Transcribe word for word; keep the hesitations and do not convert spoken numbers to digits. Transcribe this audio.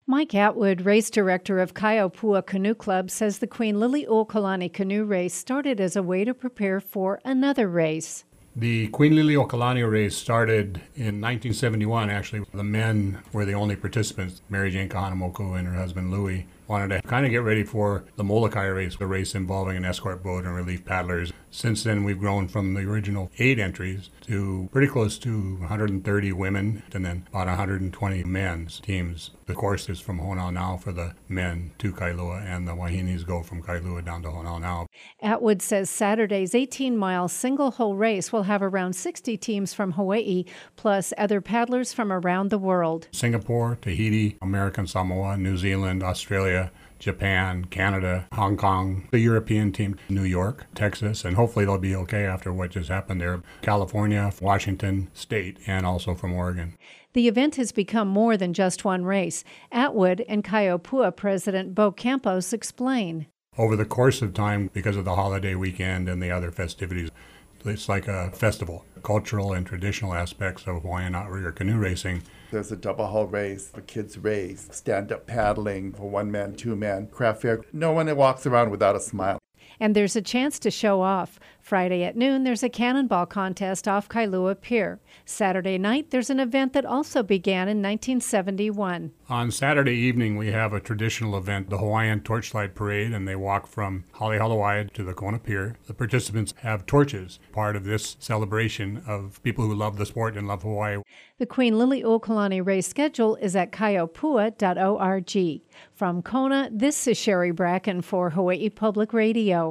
Mike Atwood, race director of Kaiopua Canoe Club, says the Queen Liliuokalani canoe race started as a way to prepare for another race. The Queen Liliuokalani race started in nineteen seventy-one, actually. The men were the only participants. Mary Jane Kahanamoku and her husband Louis wanted to kind of get ready for the Molokai race, a race involving an escort boat and relief paddlers. Since then, we've grown from the original eight entries to pretty close to one hundred thirty women and then about one hundred twenty men's teams. The course is from Honaunau for the men to Kailua, and the Wahinis go from Kailua down to Honaunau. Atwood says Saturday's eighteen-mile single-hull race will have around sixty teams from Hawaii, plus other paddlers from around the world. Singapore, Tahiti, American Samoa, New Zealand, Australia, Japan, Canada, Hong Kong, the European team, New York, Texas, and hopefully they'll be okay after what just happened there. California, Washington State, and also from Oregon. The event has become more than just one race. Atwood and Kaiopua President Bo Campos explain. Over the course of time, because of the holiday weekend and the other festivities, it's like a festival. Cultural and traditional aspects of Hawaiian outrigger canoe racing. There's a double hull race, a kids race, stand-up paddling for one man, two man, craft fair. No one walks around without a smile. And there's a chance to show off. Friday at noon, there's a cannonball contest off Kailua Pier. Saturday night, there's an event that also began in nineteen seventy-one. On Saturday evening, we have a traditional event, the Hawaiian Torchlight Parade, and they walk from Haleholowai to the Kona Pier. The participants have torches, part of this celebration of people who love the sport and love Hawaii. The Queen Liliuokalani race schedule is at kaiopua dot org. From Kona, this is Sherry Bracken for Hawaii Public Radio.